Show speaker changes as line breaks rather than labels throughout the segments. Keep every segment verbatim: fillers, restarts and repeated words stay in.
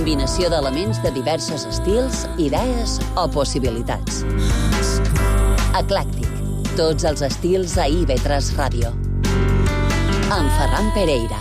combinació d'elements de diversos estils, idees o possibilitats. Eclèctic. Tots els estils a I V tres Ràdio. Amb Ferran Pereira.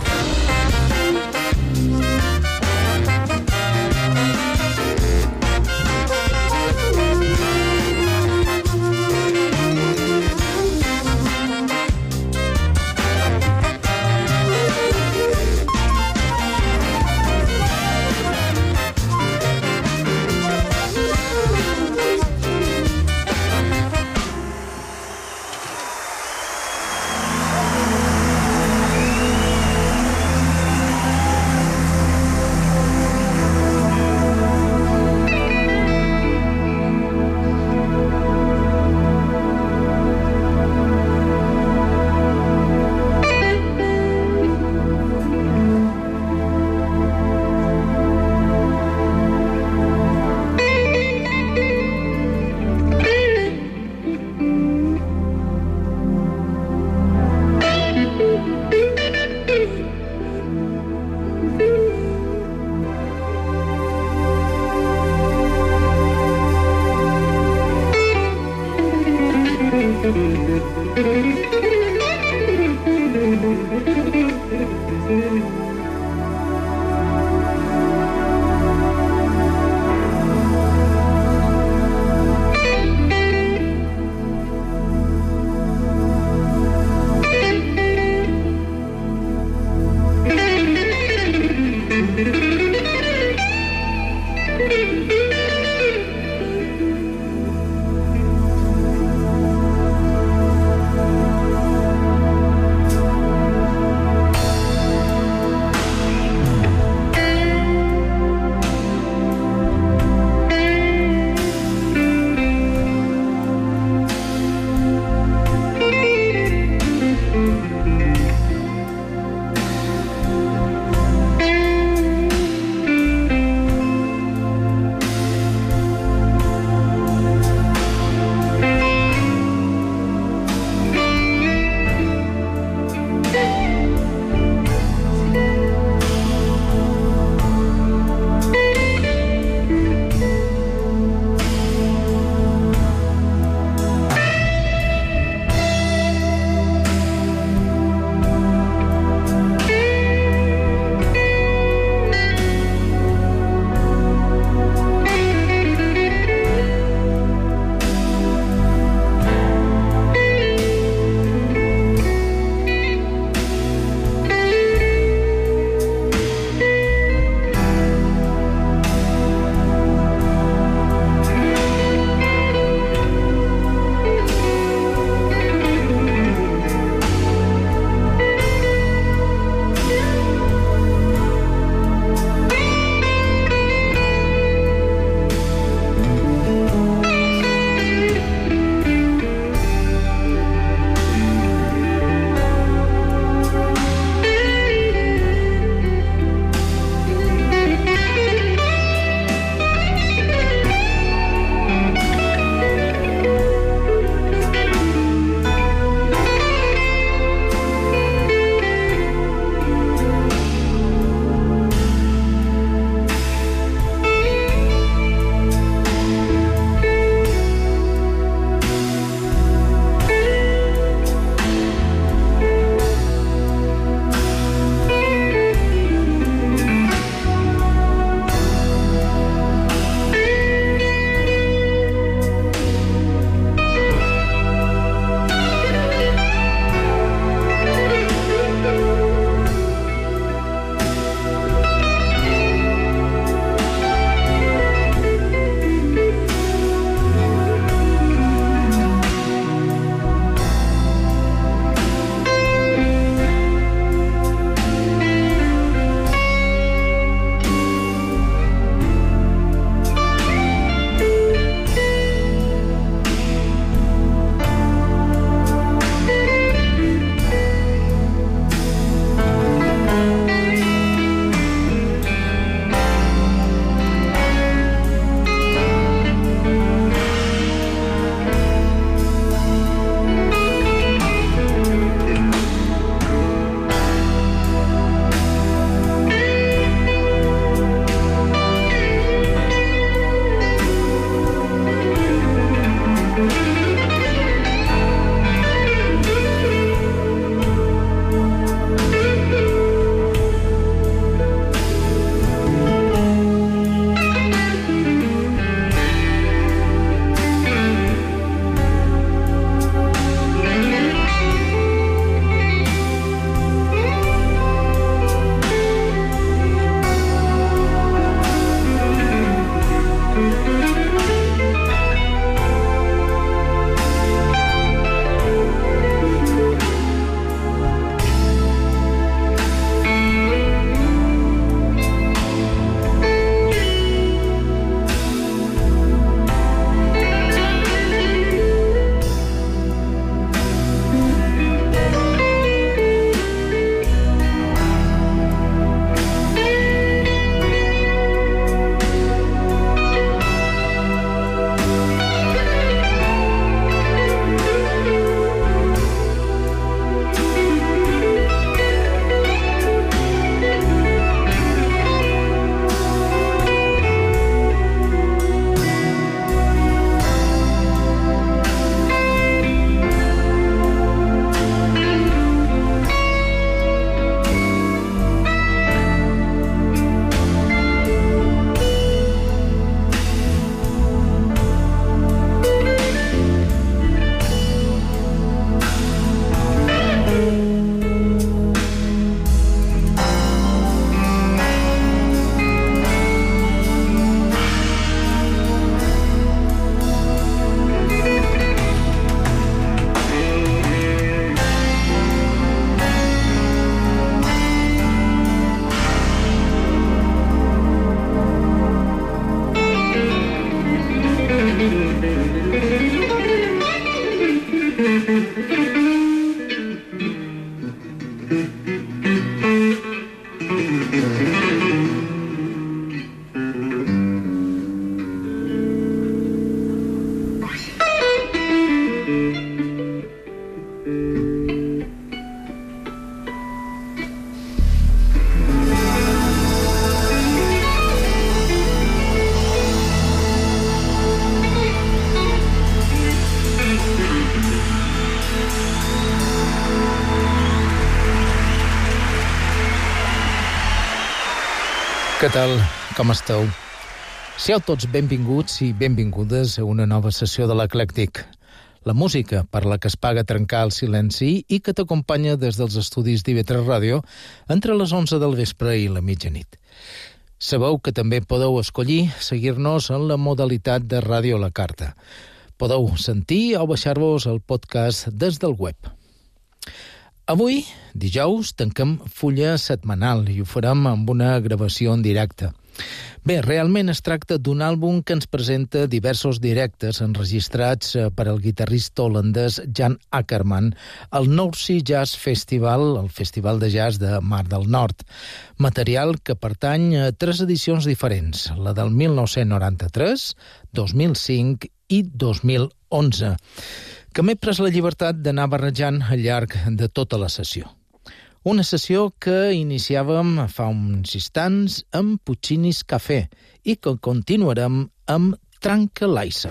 Què tal? Com esteu? Siau tots benvinguts i benvingudes a una nova sessió de l'Eclèctic. La música per la que es paga trencar el silenci i que t'acompanya des dels estudis d'I V tres Ràdio entre les onze del vespre i la mitjanit. Sabeu que també podeu escollir seguir-nos en la modalitat de ràdio a la carta. Podeu sentir o baixar-vos el podcast des del web. Avui, dijous, tanquem fulla setmanal i ho farem amb una gravació en directe. Bé, realment es tracta d'un àlbum que ens presenta diversos directes enregistrats per al guitarrista holandès Jan Akkerman al North Sea Jazz Festival, el Festival de Jazz de Mar del Nord. Material que pertany a tres edicions diferents, la del mil nou-cents noranta-tres, dos mil cinc i dos mil onze, que m'he pres la llibertat d'anar barrejant al llarg de tota la sessió. Una sessió que iniciàvem fa uns instants amb Puccini's Café i que continuarem amb Tranquilizer.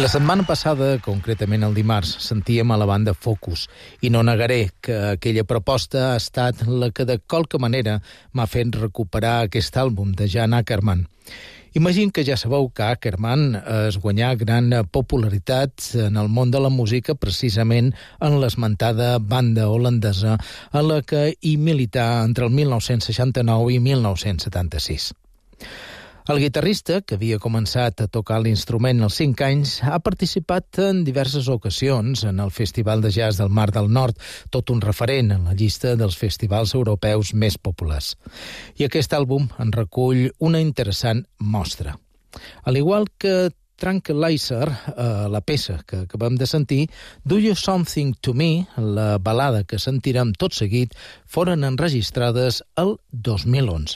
La setmana passada, concretament el dimarts, sentíem a la banda Focus i no negaré que aquella proposta ha estat la que de qualque manera m'ha fet recuperar aquest àlbum de Jan Akkerman. Imagino que ja sabeu que Akkerman es guanyà gran popularitat en el món de la música precisament en l'esmentada banda holandesa en la que hi milità entre el mil nou-cents seixanta-nou i mil nou-cents setanta-sis. El guitarrista, que havia començat a tocar l'instrument als cinc anys, ha participat en diverses ocasions en el Festival de Jazz del Mar del Nord, tot un referent en la llista dels festivals europeus més populars. I aquest àlbum en recull una interessant mostra. Al igual que Tranquilizer, eh, la peça que acabem de sentir, Do You Something to Me, la balada que sentirem tot seguit, foren enregistrades el dos mil onze.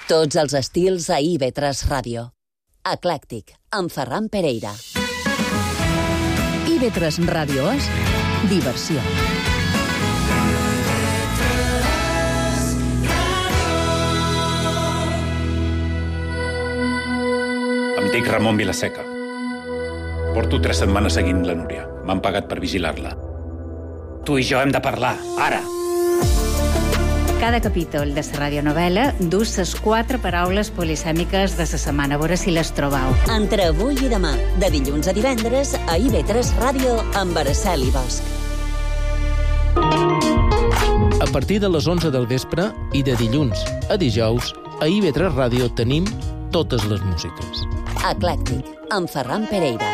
Tots els estils a I V tres Ràdio. Eclèctic, amb Ferran Pereira. I V tres Ràdio és diversió.
Em dic Ramon Vilaseca. Porto tres setmanes seguint la Núria. M'han pagat per vigilar-la. Tu i jo hem de parlar, ara!
Cada capítol de la radionovel·la du les quatre paraules polisèmiques de la setmana. A veure si les trobau.
Entre avui i demà, de dilluns a divendres, a I V tres Ràdio amb Araceli Bosch.
A partir de les onze del vespre i de dilluns a dijous, a I V tres Ràdio tenim totes les músiques.
Eclèctic, amb Ferran Pereira.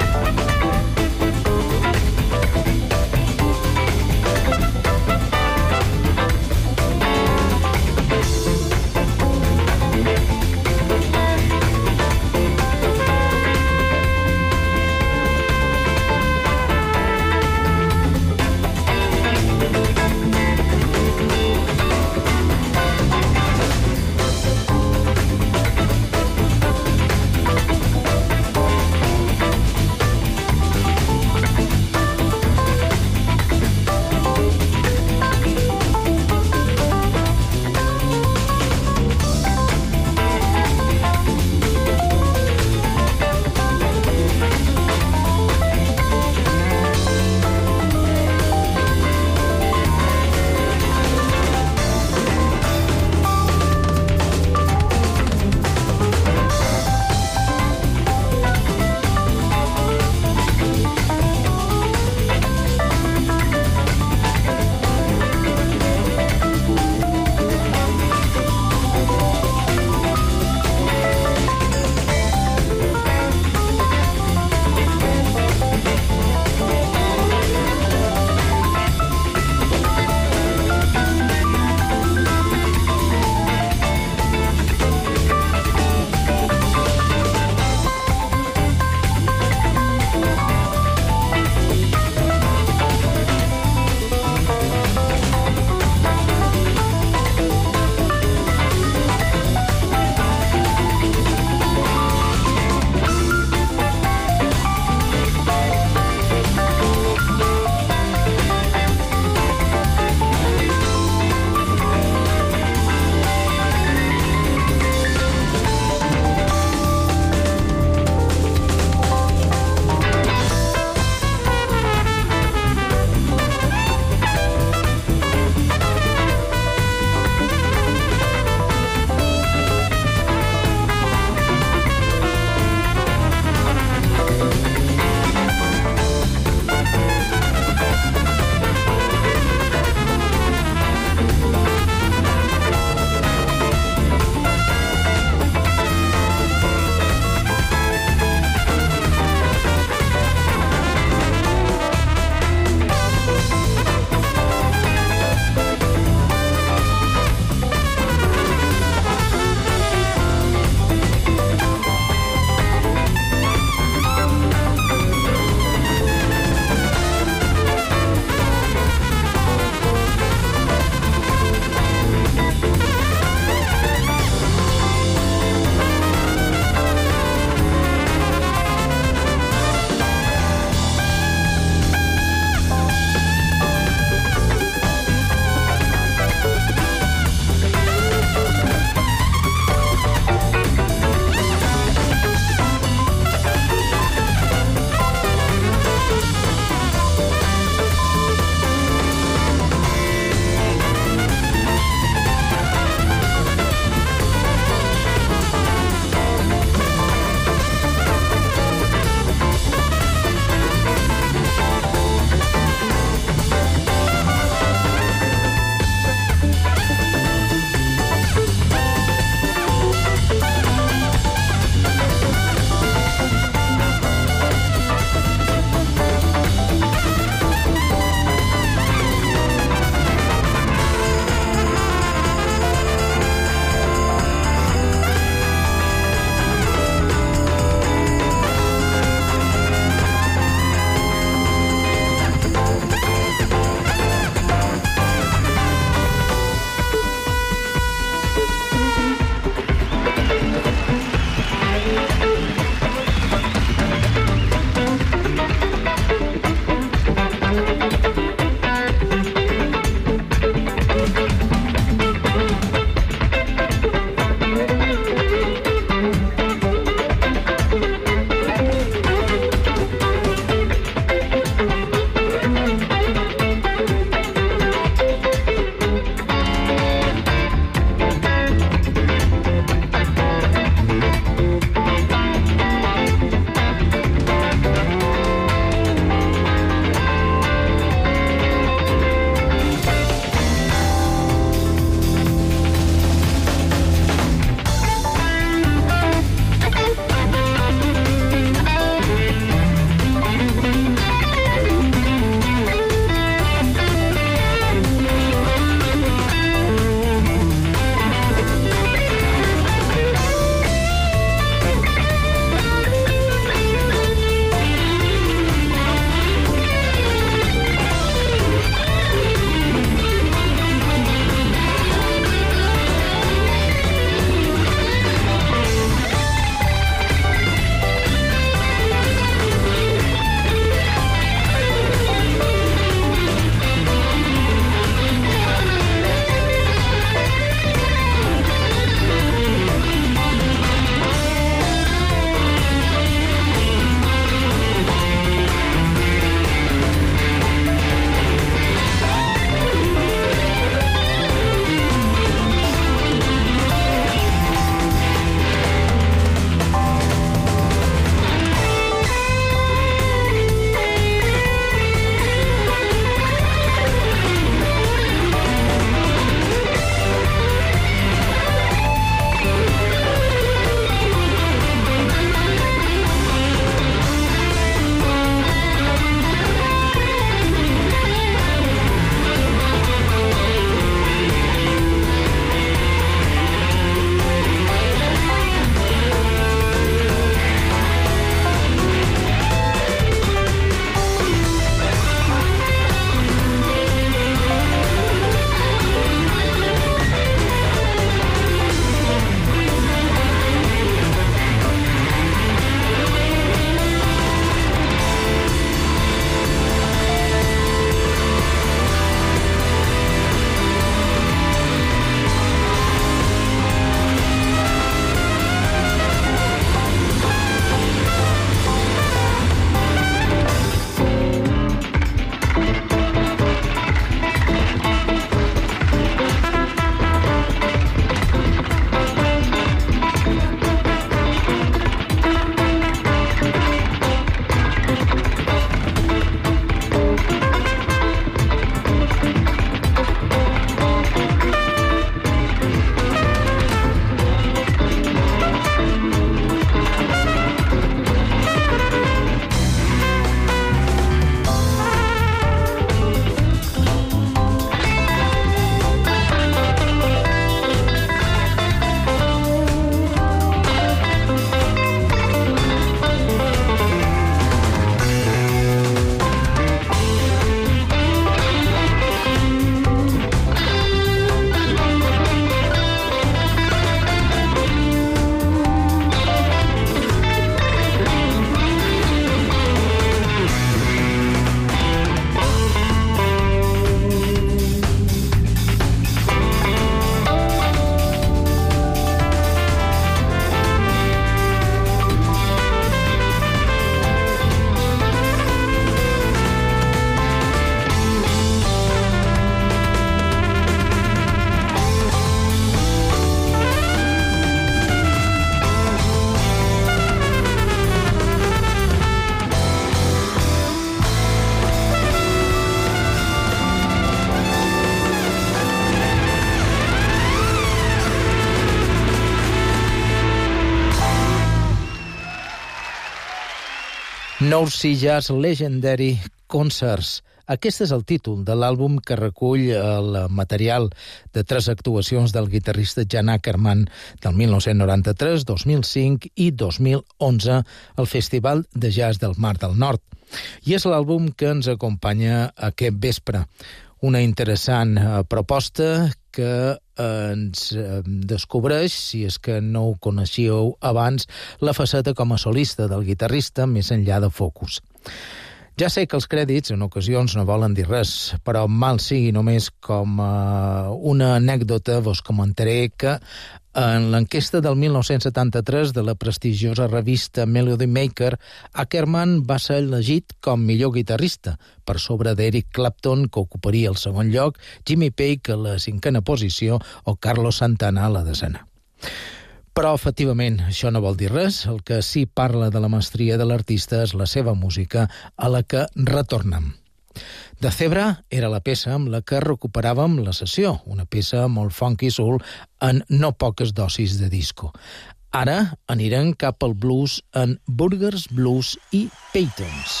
North Sea Jazz Legendary Concerts. Aquest és el títol de l'àlbum que recull el material de tres actuacions del guitarrista Jan Ackerman del mil nou-cents noranta-tres, dos mil cinc i dos mil onze al Festival de Jazz del Mar del Nord. I és l'àlbum que ens acompanya aquest vespre. Una interessant eh, proposta que eh, ens eh, descobreix, si és que no ho coneixíeu abans, la faceta com a solista del guitarrista més enllà de Focus. Ja sé que els crèdits en ocasions no volen dir res, però mal sigui només com uh, una anècdota, vos comentaré que en l'enquesta del mil nou-cents setanta-tres de la prestigiosa revista Melody Maker, Ackerman va ser elegit com millor guitarrista, per sobre d'Eric Clapton, que ocuparia el segon lloc, Jimmy Page a la cinquena posició o Carlos Santana a la desena. Però, efectivament, això no vol dir res. El que sí parla de la mestria de l'artista és la seva música, a la que retornem. De Zebra era la peça amb la que recuperàvem la sessió, una peça molt funky soul en no poques dosis de disco. Ara anirem cap al blues en Burgers Blues i Peytons.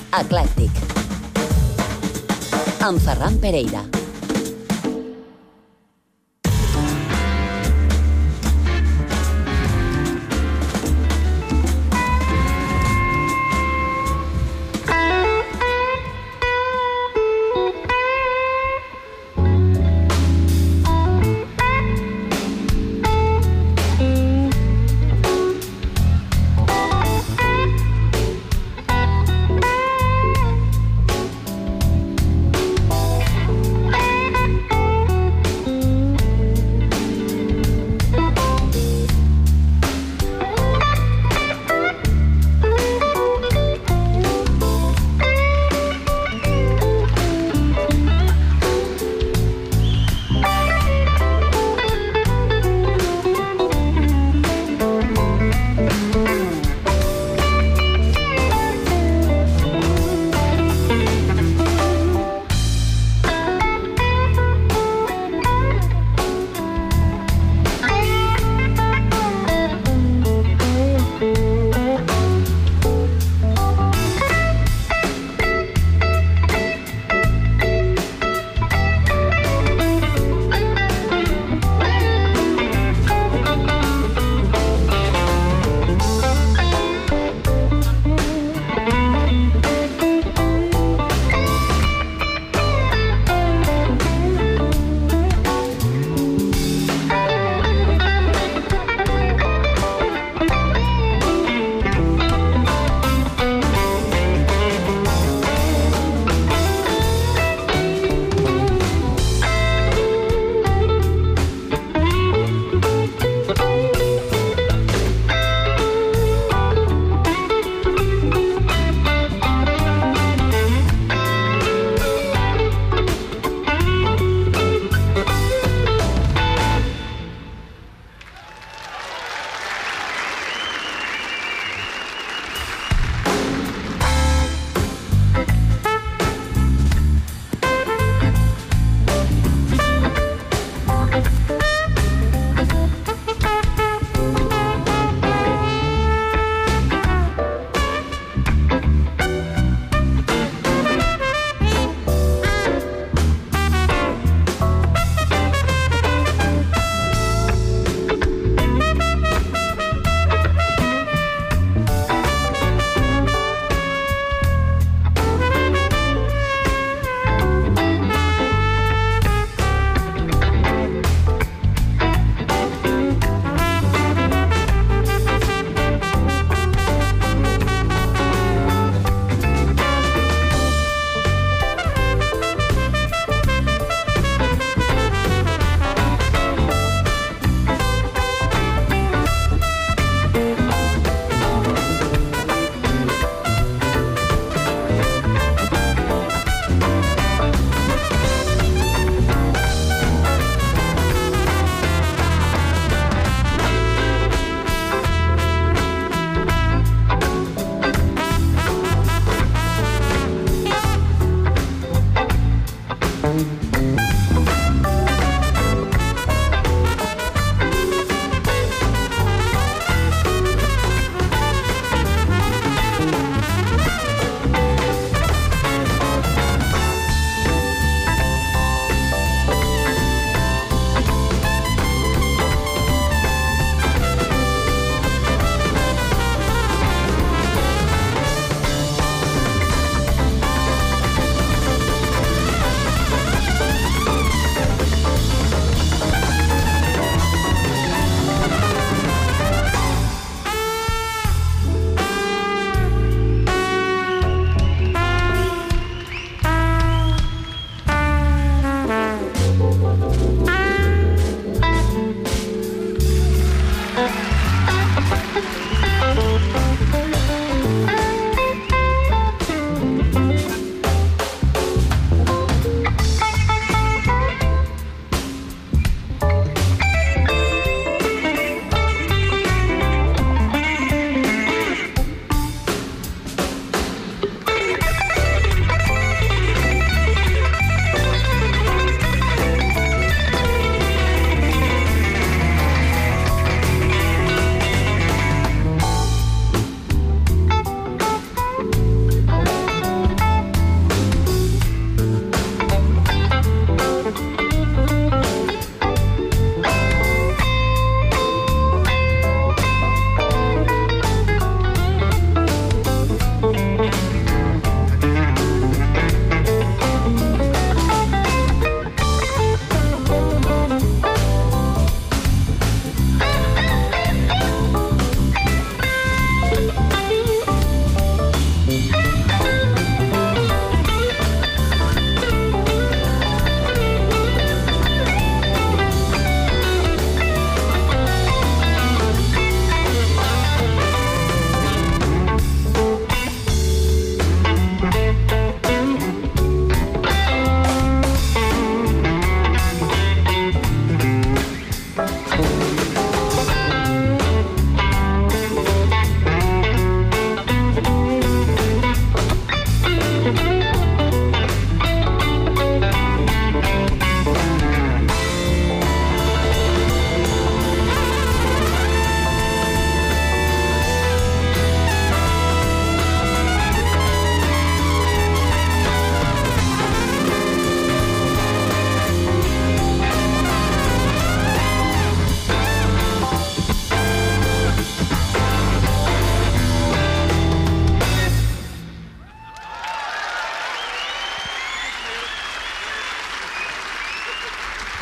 Eclèctic. Amb Ferran Pereira.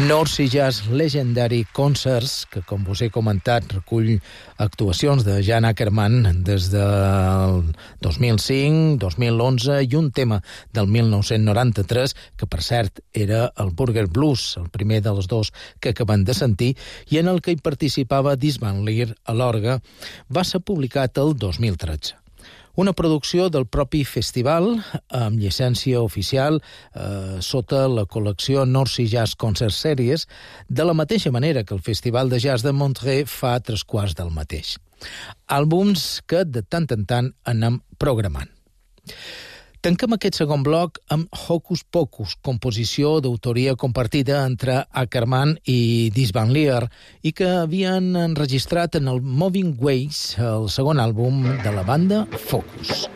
North Sea Jazz Legendary Concerts, que, com vos he comentat, recull actuacions de Jan Ackerman des del dos mil cinc, dos mil onze i un tema del mil nou-cents noranta-tres, que, per cert, era el Burger Blues, el primer dels dos que acabem de sentir, i en el que hi participava Dis Van Lier a l'orgue, va ser publicat el dos mil tretze. Una producció del propi festival, amb llicència oficial, eh, sota la col·lecció North Sea Jazz Concert Series, de la mateixa manera que el Festival de Jazz de Montreux fa tres quarts del mateix. Àlbums que de tant en tant anem programant. Tanquem aquest segon bloc amb Hocus Pocus, composició d'autoria compartida entre Ackerman i Dis Van Lier i que havien enregistrat en el Moving Ways, el segon àlbum de la banda Focus.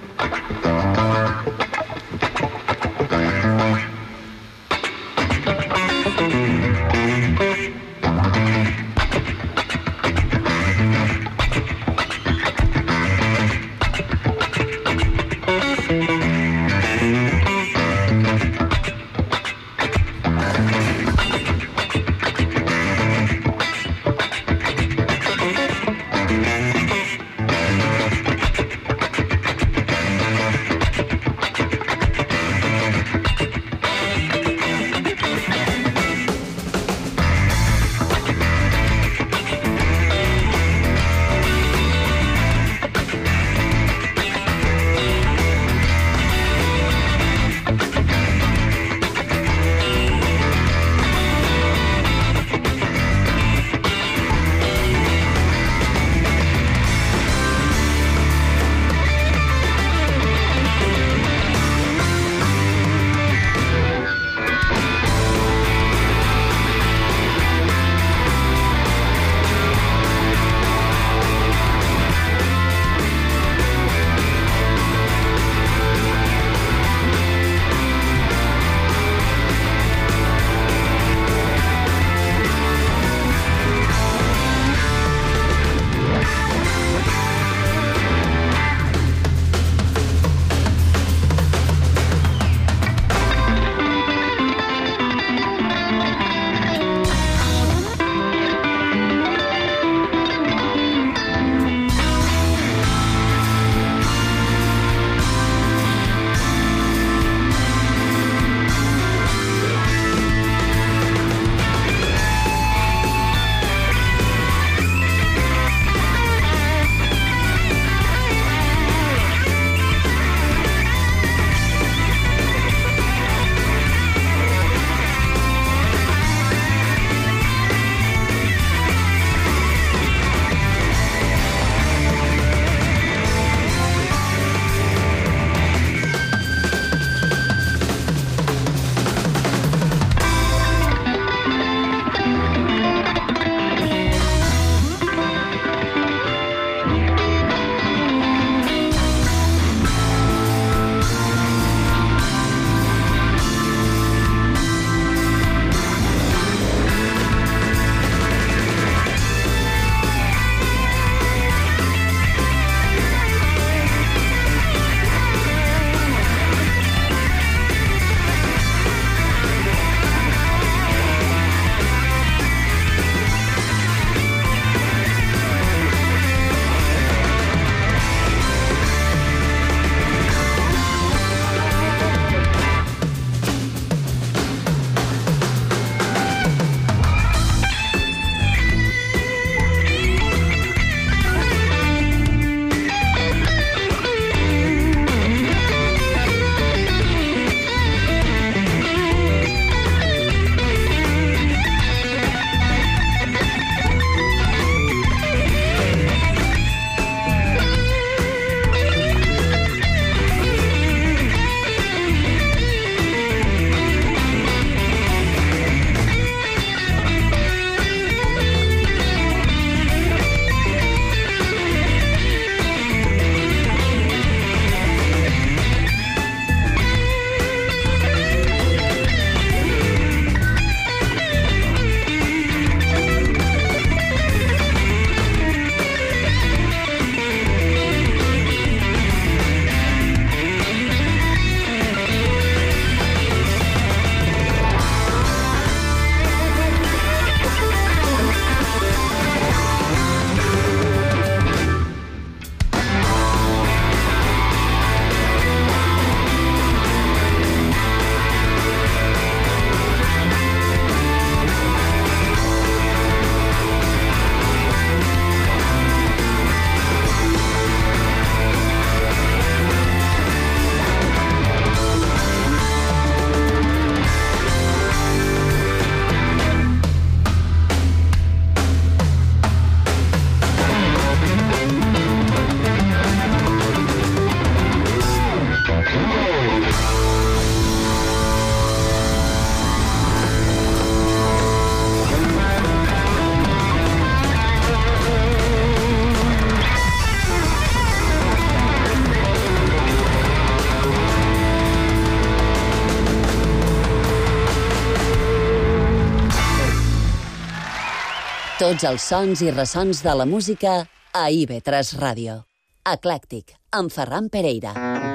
Tots els sons i ressons de la música a I V tres Ràdio. Eclèctic, amb Ferran Pereira.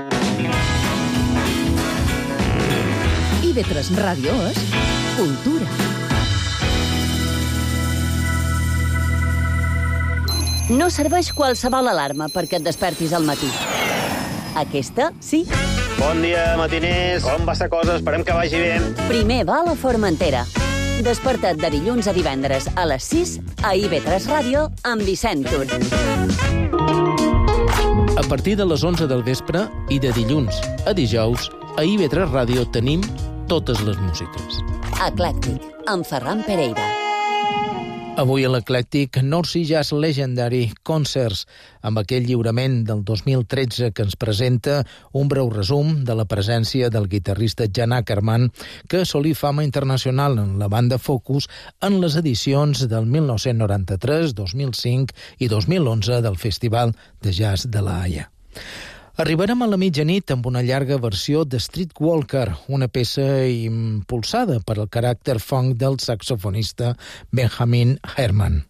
I V tres Ràdio és cultura.
No serveix qualsevol alarma perquè et despertis al matí. Aquesta, sí.
Bon dia, matiners. Com va la cosa? Esperem que vagi bé.
Primer va a la Formentera. Desperta't de dilluns a divendres a les sis a I V tres Ràdio amb Vicent Tur.
A partir de les onze del vespre i de dilluns a dijous, a I V tres Ràdio tenim totes les músiques.
Eclèctic, amb Ferran Pereira.
Avui a l'Eclèctic, North Sea Jazz Legendary Concerts, amb aquell lliurament del dos mil tretze que ens presenta un breu resum de la presència del guitarrista Jan Ackerman, que assolí fama internacional en la banda Focus en les edicions del mil nou-cents noranta-tres, dos mil cinc i dos mil onze del Festival de Jazz de la Haia. Arribarem a la mitjanit amb una llarga versió de Streetwalker, una peça impulsada per el caràcter funk del saxofonista Benjamin Herman.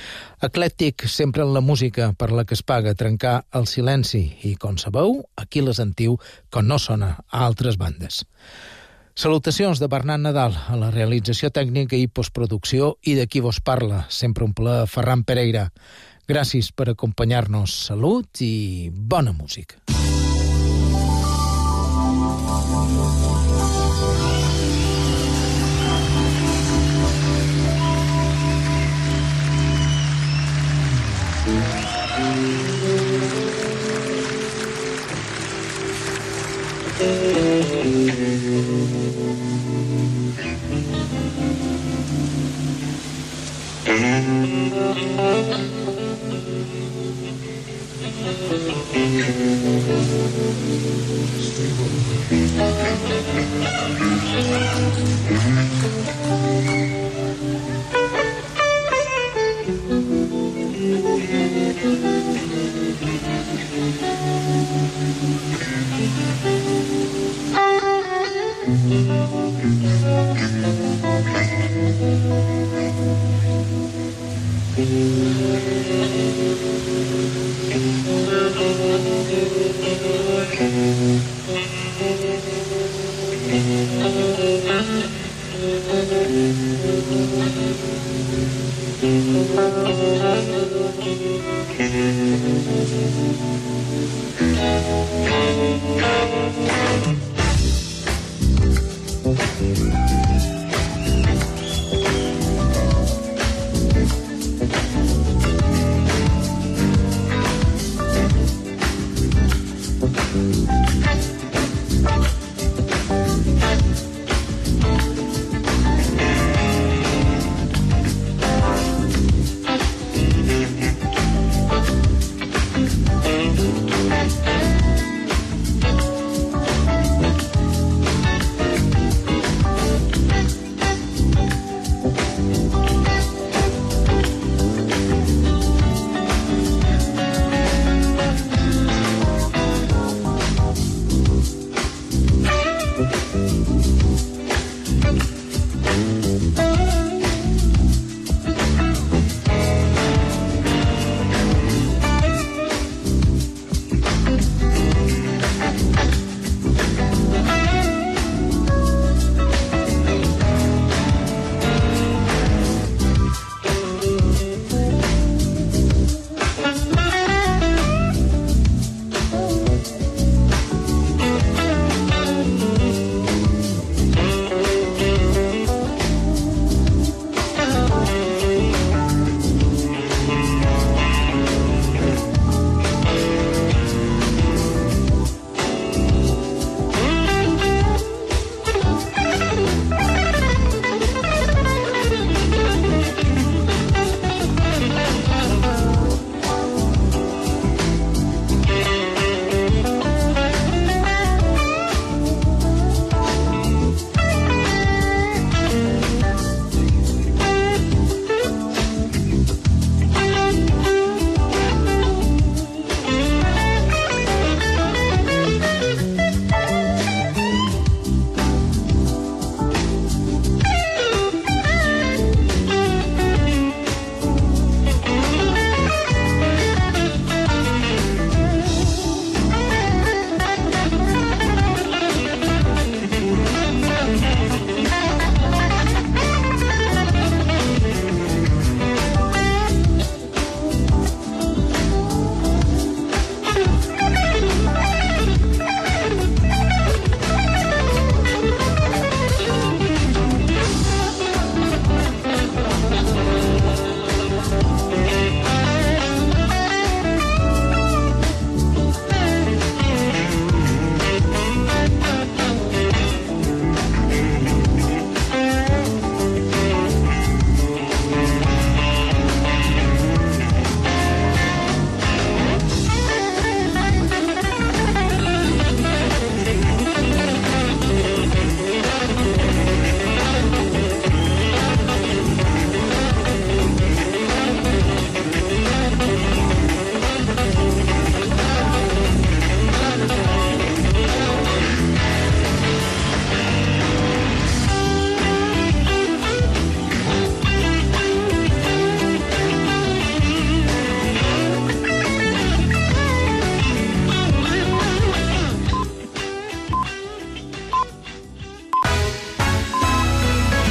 Eclèctic sempre en la música per la que es paga trencar el silenci i, com sabeu, aquí la sentiu quan no sona a altres bandes. Salutacions de Bernat Nadal a la realització tècnica i postproducció i de qui vos parla, sempre un plaer, Ferran Pereira. Gràcies per acompanyar-nos. Salut i bona música.
Thank you.